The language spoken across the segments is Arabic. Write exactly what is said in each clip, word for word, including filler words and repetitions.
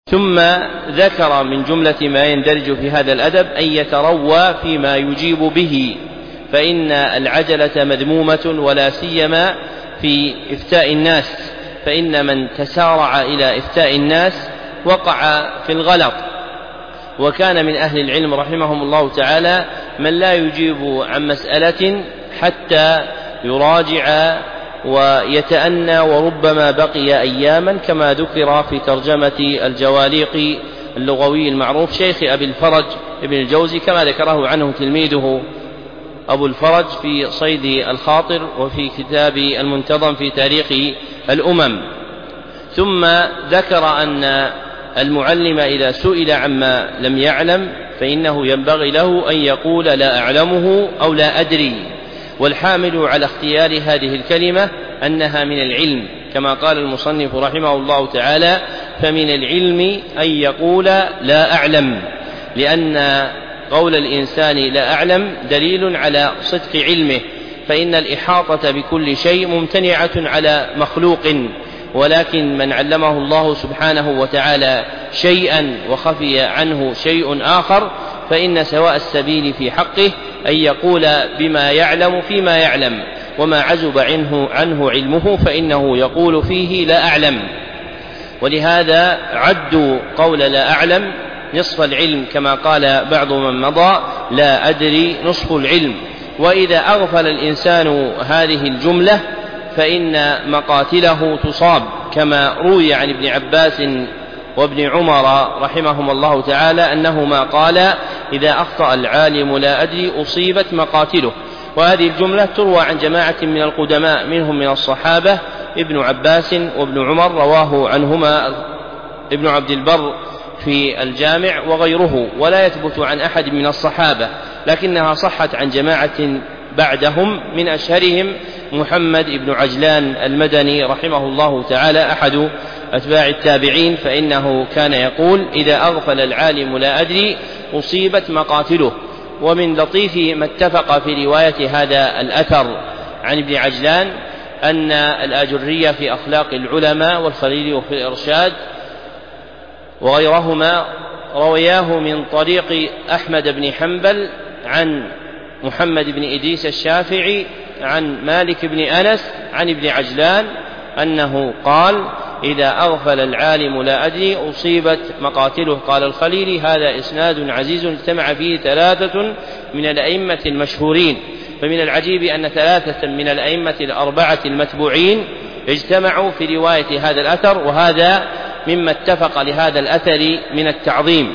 ثم ذكر من جملة ما يندرج في هذا الأدب أن يتروى فيما يجيب به، فإن العجلة مذمومة ولا سيما في إفتاء الناس، فإن من تسارع إلى إفتاء الناس وقع في الغلط. وكان من أهل العلم رحمهم الله تعالى من لا يجيب عن مسألة حتى يراجع ويتأنى، وربما بقي أياما، كما ذكر في ترجمة الجواليق اللغوي المعروف شيخ أبي الفرج ابن الجوزي، كما ذكره عنه تلميذه أبو الفرج في صيد الخاطر وفي كتاب المنتظم في تاريخ الأمم. ثم ذكر أن المعلم إذا سئل عما لم يعلم فإنه ينبغي له أن يقول لا أعلمه أو لا أدري، والحامل على اختيار هذه الكلمة أنها من العلم، كما قال المصنف رحمه الله تعالى: فمن العلم أن يقول لا أعلم، لأن قول الإنسان لا أعلم دليل على صدق علمه، فإن الإحاطة بكل شيء ممتنعة على مخلوق، ولكن من علمه الله سبحانه وتعالى شيئا وخفي عنه شيء آخر فإن سواء السبيل في حقه أن يقول بما يعلم فيما يعلم، وما عزب عنه, عنه علمه فإنه يقول فيه لا أعلم. ولهذا عدوا قول لا أعلم نصف العلم، كما قال بعض من مضى: لا أدري نصف العلم. وإذا أغفل الإنسان هذه الجملة فإن مقاتله تصاب، كما روي عن ابن عباس وابن عمر رحمهم الله تعالى أنهما قال: إذا أخطأ العالم لا أدري أصيبت مقاتله. وهذه الجملة تروى عن جماعة من القدماء منهم من الصحابة ابن عباس وابن عمر، رواه عنهما ابن عبد البر في الجامع وغيره، ولا يثبت عن أحد من الصحابة، لكنها صحت عن جماعة بعدهم، من أشهرهم محمد بن عجلان المدني رحمه الله تعالى أحد أتباع التابعين، فإنه كان يقول: إذا أغفل العالم لا أدري أصيبت مقاتله. ومن لطيف ما اتفق في رواية هذا الأثر عن ابن عجلان أن الآجرية في أخلاق العلماء والخليل في الإرشاد وغيرهما روياه من طريق أحمد بن حنبل عن محمد بن إدريس الشافعي عن مالك بن أنس عن ابن عجلان أنه قال: إذا أغفل العالم لا أدري أصيبت مقاتله. قال الخليلي: هذا إسناد عزيز اجتمع فيه ثلاثة من الأئمة المشهورين. فمن العجيب أن ثلاثة من الأئمة الأربعة المتبوعين اجتمعوا في رواية هذا الأثر، وهذا مما اتفق لهذا الأثر من التعظيم.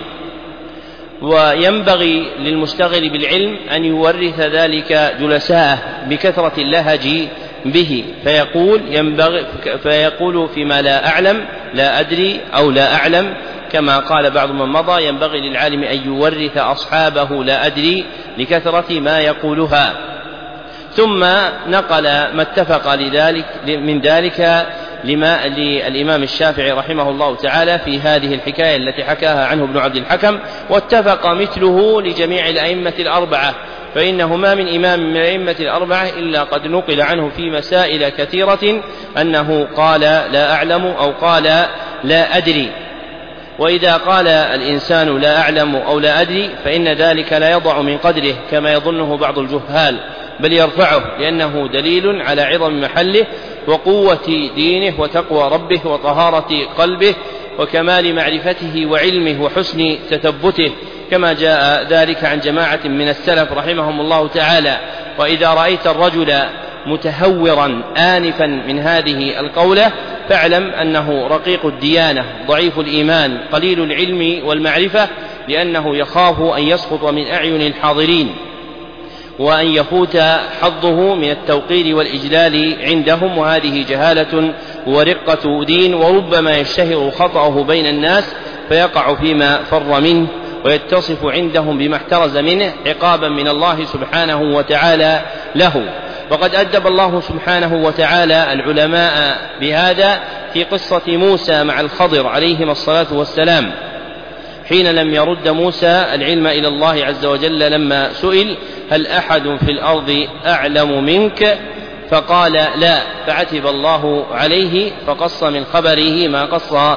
وينبغي للمشتغل بالعلم أن يورث ذلك جلساءه بكثرة اللهج به، فيقول, ينبغي فيقول فيما لا أعلم لا أدري أو لا أعلم، كما قال بعض من مضى: ينبغي للعالم أن يورث أصحابه لا أدري لكثرة ما يقولها. ثم نقل ما اتفق لذلك من ذلك لما للإمام الشافعي رحمه الله تعالى في هذه الحكاية التي حكاها عنه ابن عبد الحكم، واتفق مثله لجميع الأئمة الأربعة، فإنه ما من إمام من الأئمة الأربعة إلا قد نقل عنه في مسائل كثيرة أنه قال لا أعلم أو قال لا أدري. وإذا قال الإنسان لا أعلم أو لا أدري فإن ذلك لا يضع من قدره كما يظنه بعض الجهال، بل يرفعه، لأنه دليل على عظم محله وقوة دينه وتقوى ربه وطهارة قلبه وكمال معرفته وعلمه وحسن تثبته، كما جاء ذلك عن جماعة من السلف رحمهم الله تعالى. وإذا رأيت الرجل متهورا آنفا من هذه القولة فاعلم أنه رقيق الديانة ضعيف الإيمان قليل العلم والمعرفة، لأنه يخاف أن يسقط من أعين الحاضرين وأن يفوت حظه من التوقير والإجلال عندهم، وهذه جهالة ورقة دين، وربما يشتهر خطأه بين الناس فيقع فيما فر منه ويتصف عندهم بما احترز منه عقابا من الله سبحانه وتعالى له. وقد أدب الله سبحانه وتعالى العلماء بهذا في قصة موسى مع الخضر عليهما الصلاة والسلام، حين لم يرد موسى العلم إلى الله عز وجل لما سئل: هل أحد في الأرض أعلم منك؟ فقال: لا، فعتب الله عليه فقص من خبره ما قص في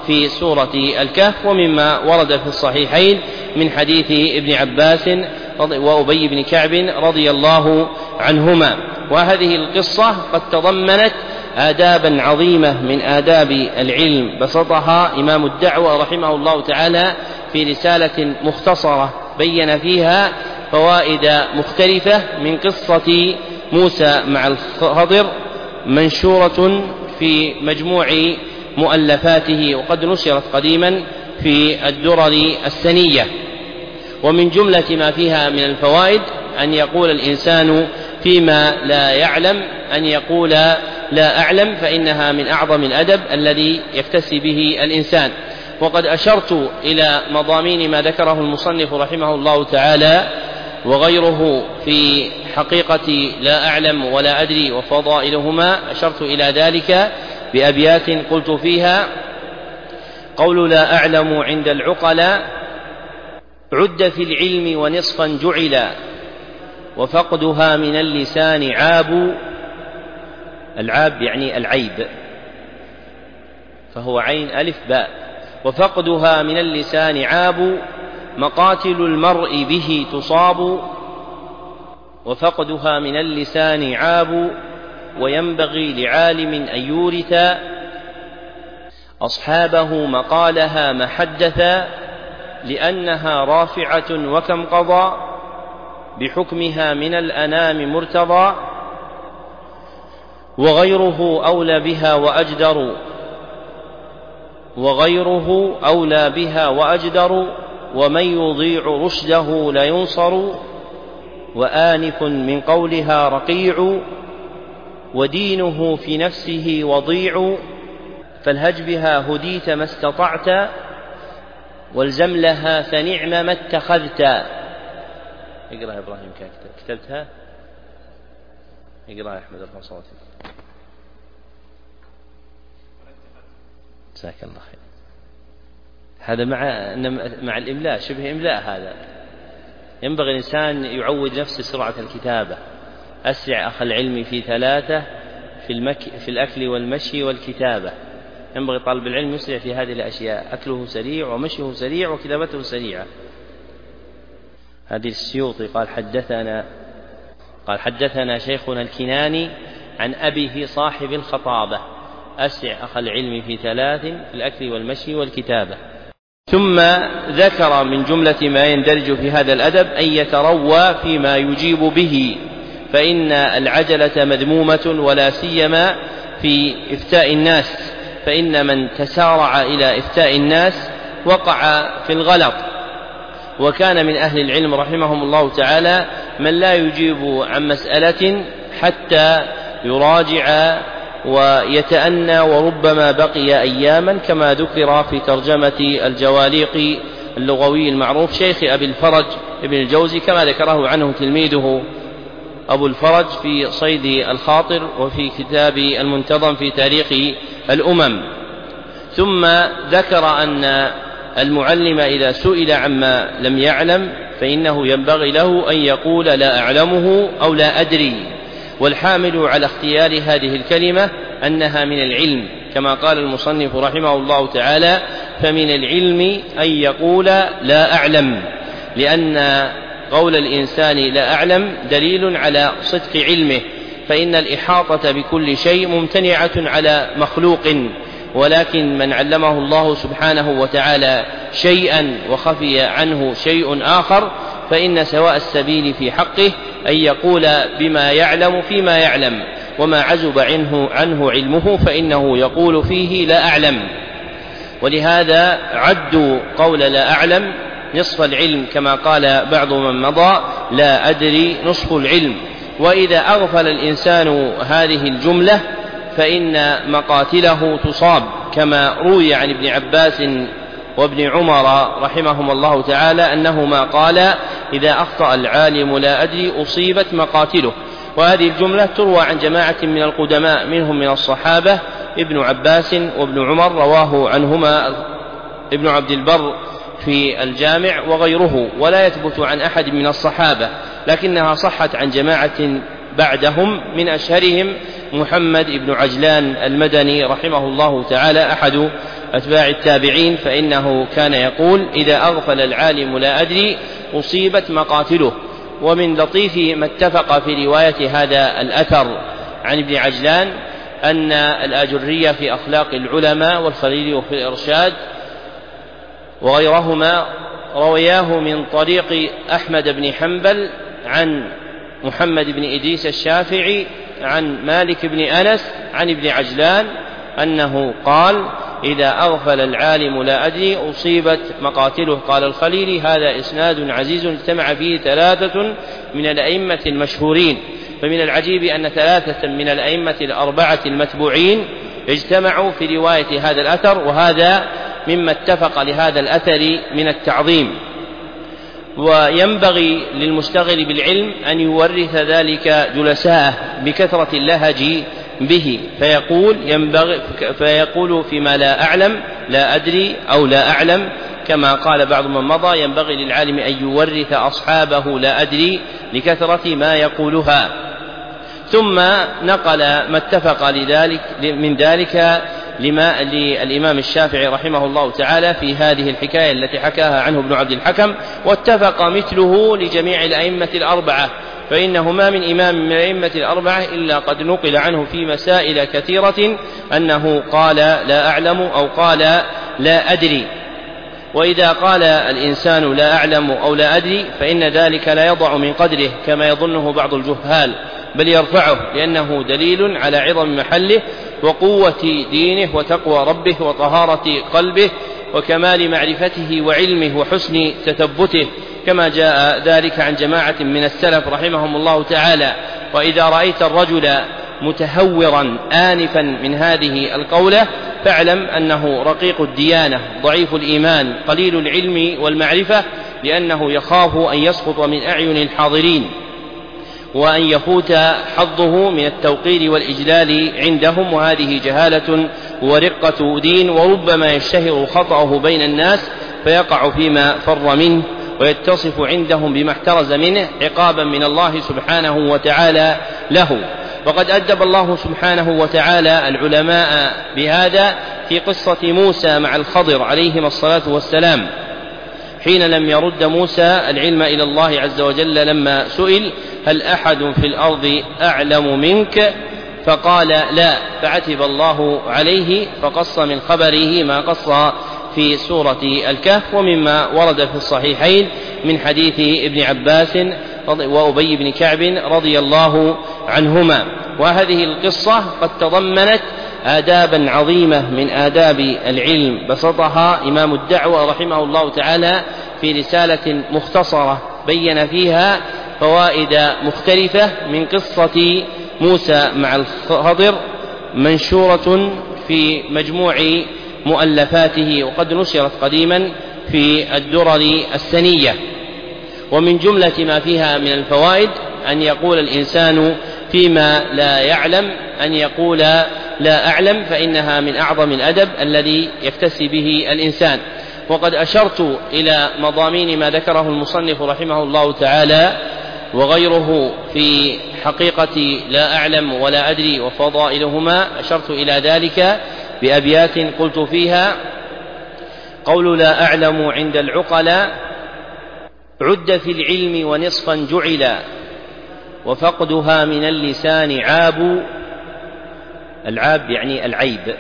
في سورة الكهف، ومما ورد في الصحيحين من حديث ابن عباس وأبي بن كعب رضي الله عنهما. وهذه القصة قد تضمنت آدابا عظيمة من آداب العلم بسطها إمام الدعوة رحمه الله تعالى في رسالة مختصرة بين فيها فوائد مختلفة من قصة موسى مع الخضر، منشورة في مجموع مؤلفاته، وقد نشرت قديما في الدرر السنية. ومن جملة ما فيها من الفوائد أن يقول الإنسان فيما لا يعلم، أن يقول لا أعلم، فإنها من أعظم الأدب الذي يكتسي به الإنسان. وقد أشرت إلى مضامين ما ذكره المصنف رحمه الله تعالى وغيره في حقيقة لا أعلم ولا أدري وفضائلهما، أشرت إلى ذلك بأبيات قلت فيها: قول لا أعلم عند العقلاء عد في العلم ونصفا جعلا، وفقدها من اللسان عاب. العاب يعني العيب، فهو عين ألف باء. وفقدها من اللسان عاب، مقاتل المرء به تصاب. وفقدها من اللسان عاب، وينبغي لعالم أن يورث أصحابه مقالها محدثا، لأنها رافعة وكم قضى بحكمها من الأنام مرتضى. وغيره أولى بها وأجدر وغيره أولى بها وأجدر ومن يضيع رشده لينصر. وآنف من قولها رقيع، ودينه في نفسه وضيع. فالهج بها هديت ما استطعت، والزم لها فنعم ما اتخذت. اقرأ يا إبراهيم، كتبتها؟ اقرأ يا أحمد ارفع صوتك. جزاك الله خير. هذا مع مع الإملاء، شبه إملاء. هذا ينبغي الإنسان يعود نفسه سرعة الكتابة. أسرع أخ العلم في ثلاثة: في, المك... في الأكل والمشي والكتابة. ينبغي طالب العلم يسرع في هذه الأشياء، أكله سريع ومشيه سريع وكتابته سريعة. هذه السيوطي قال حدثنا قال حدثنا شيخنا الكناني عن أبيه صاحب الخطابة: أسرع أخ العلم في ثلاث: في الأكل والمشي والكتابة. ثم ذكر من جملة ما يندرج في هذا الأدب أن يتروى فيما يجيب به، فإن العجلة مذمومة، ولا سيما في إفتاء الناس، فإن من تسارع إلى إفتاء الناس وقع في الغلط. وكان من أهل العلم رحمهم الله تعالى من لا يجيب عن مسألة حتى يراجع ويتأنى، وربما بقي أياما، كما ذكر في ترجمة الجواليق اللغوي المعروف شيخ أبي الفرج ابن الجوزي، كما ذكره عنه تلميذه أبو الفرج في صيد الخاطر، وفي كتاب المنتظم في تاريخ الأمم. ثم ذكر أن المعلم إذا سئل عما لم يعلم فإنه ينبغي له أن يقول لا أعلمه أو لا أدري، والحامل على اختيار هذه الكلمة أنها من العلم، كما قال المصنف رحمه الله تعالى: فمن العلم أن يقول لا أعلم، لأن قول الإنسان لا أعلم دليل على صدق علمه، فإن الإحاطة بكل شيء ممتنعة على مخلوق، ولكن من علمه الله سبحانه وتعالى شيئا وخفي عنه شيء آخر فإن سواء السبيل في حقه أن يقول بما يعلم فيما يعلم، وما عزب عنه, عنه علمه فإنه يقول فيه لا أعلم. ولهذا عدوا قول لا أعلم نصف العلم، كما قال بعض من مضى: لا أدري نصف العلم. وإذا أغفل الإنسان هذه الجملة فإن مقاتله تصاب، كما روي عن ابن عباس وابن عمر رحمهم الله تعالى أنهما قالا: إذا أخطأ العالم لا أدري أصيبت مقاتله. وهذه الجملة تروى عن جماعة من القدماء منهم من الصحابة ابن عباس وابن عمر، رواه عنهما ابن عبد البر في الجامع وغيره، ولا يثبت عن أحد من الصحابة، لكنها صحت عن جماعة بعدهم، من أشهرهم محمد بن عجلان المدني رحمه الله تعالى، أحد أتباع التابعين، فإنه كان يقول: إذا أغفل العالم لا أدري أصيبت مقاتله. ومن لطيف ما اتفق في رواية هذا الأثر عن ابن عجلان أن الآجرية في أخلاق العلماء والخليل في الإرشاد وغيرهما روياه من طريق أحمد بن حنبل عن محمد بن إدريس الشافعي عن مالك بن أنس عن ابن عجلان أنه قال: إذا أغفل العالم لا أدري أصيبت مقاتله. قال الخليلي: هذا إسناد عزيز اجتمع فيه ثلاثة من الأئمة المشهورين. فمن العجيب أن ثلاثة من الأئمة الأربعة المتبوعين اجتمعوا في رواية هذا الأثر، وهذا مما اتفق لهذا الأثر من التعظيم. وينبغي للمشتغل بالعلم أن يورث ذلك جلساءه بكثرة اللهج به، فيقول, ينبغي فيقول فيما لا أعلم لا أدري أو لا أعلم، كما قال بعض من مضى: ينبغي للعالم أن يورث أصحابه لا أدري لكثرة ما يقولها. ثم نقل ما اتفق لذلك من ذلك لما للإمام الشافعي رحمه الله تعالى في هذه الحكاية التي حكاها عنه ابن عبد الحكم، واتفق مثله لجميع الأئمة الأربعة، فإنه ما من إمام من الأئمة الأربعة إلا قد نقل عنه في مسائل كثيرة أنه قال لا أعلم أو قال لا أدري. وإذا قال الإنسان لا أعلم أو لا أدري فإن ذلك لا يضع من قدره كما يظنه بعض الجهال، بل يرفعه، لأنه دليل على عظم محله وقوة دينه وتقوى ربه وطهارة قلبه وكمال معرفته وعلمه وحسن تثبته، كما جاء ذلك عن جماعة من السلف رحمهم الله تعالى. وإذا رأيت الرجل متهورا آنفا من هذه القولة فاعلم أنه رقيق الديانة ضعيف الإيمان قليل العلم والمعرفة، لأنه يخاف أن يسقط من أعين الحاضرين وأن يفوت حظه من التوقير والإجلال عندهم، وهذه جهالة ورقة دين، وربما يشتهر خطأه بين الناس فيقع فيما فر منه ويتصف عندهم بما احترز منه عقابا من الله سبحانه وتعالى له. وقد أدب الله سبحانه وتعالى العلماء بهذا في قصة موسى مع الخضر عليهما الصلاة والسلام، حين لم يرد موسى العلم إلى الله عز وجل لما سئل: هل أحد في الأرض أعلم منك؟ فقال: لا، فعتب الله عليه فقص من خبره ما قص في سورة الكهف، ومما ورد في الصحيحين من حديث ابن عباس وأبي بن كعب رضي الله عنهما. وهذه القصة قد تضمنت آدابا عظيمة من آداب العلم بسطها إمام الدعوة رحمه الله تعالى في رسالة مختصرة بين فيها فوائد مختلفة من قصة موسى مع الخضر، منشورة في مجموع مؤلفاته، وقد نشرت قديما في الدرر السنية. ومن جملة ما فيها من الفوائد أن يقول الإنسان فيما لا يعلم أن يقول لا أعلم، فإنها من أعظم الأدب الذي يكتسي به الإنسان. وقد أشرت إلى مضامين ما ذكره المصنف رحمه الله تعالى وغيره في حقيقة لا أعلم ولا أدري وفضائلهما، أشرت إلى ذلك بأبيات قلت فيها: قول لا أعلم عند العقلاء عد في العلم ونصفا جعلا، وفقدها من اللسان عاب. العاب يعني العيب،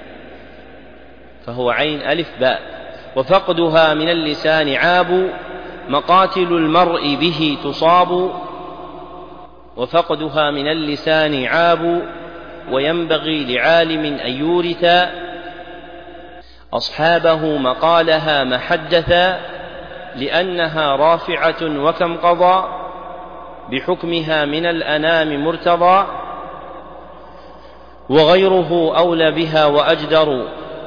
فهو عين ألف باء. وفقدها من اللسان عاب، مقاتل المرء به تصاب. وفقدها من اللسان عاب، وينبغي لعالم أن يورث أصحابه مقالها محدثا، لأنها رافعة وكم قضى بحكمها من الأنام مرتضى. وغيره أولى بها وأجدر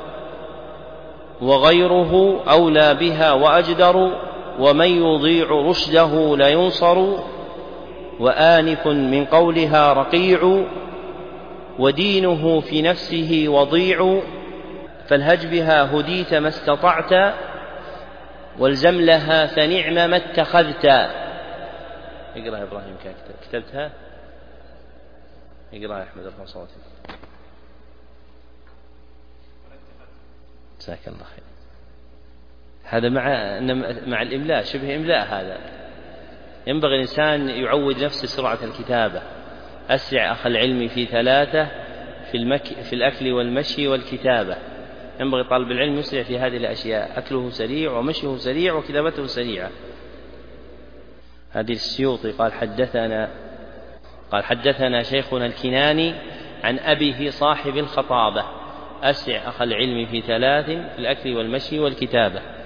وغيره أولى بها وأجدر ومن يضيع رشده لينصر. وآنف من قولها رقيع، ودينه في نفسه وضيع. فالهج بها هديت ما استطعت، والزم لها فنعم ما اتخذت. اقرأ يا إبراهيم، كتبتها؟ اقرأ يا أحمد ارفع صوتك. جزاك الله خير. هذا مع مع الإملاء، شبه إملاء. هذا ينبغي الإنسان يعود نفسه سرعة الكتابة. أسرع أخ العلم في ثلاثة، في, المك في الأكل والمشي والكتابة. ينبغي طالب العلم يسرع في هذه الأشياء، أكله سريع ومشيه سريع وكتابته سريعة. هذه السيوطي قال حدثنا قال حدثنا شيخنا الكناني عن أبيه صاحب الخطابة: أسرع أخ العلم في ثلاث، في الأكل والمشي والكتابة.